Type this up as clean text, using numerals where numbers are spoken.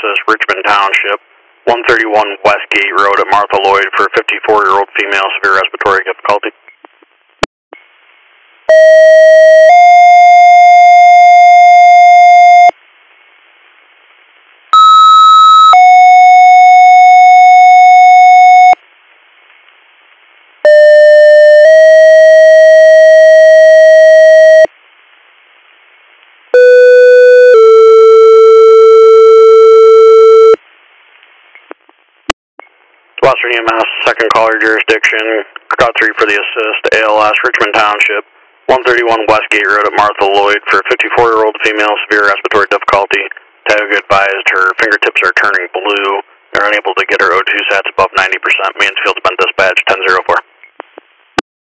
assist Richmond Township, 131 West Gate Road at Martha Lloyd for 54-year-old female, severe respiratory difficulty. Western EMS, second caller jurisdiction, got 3 for the assist, ALS, Richmond Township, 131 West Gate Road at Martha Lloyd for 54-year-old female, severe respiratory difficulty. Tag advised her fingertips are turning blue. They're unable to get her O2 sats above 90%. Mansfield's been dispatched 10-04.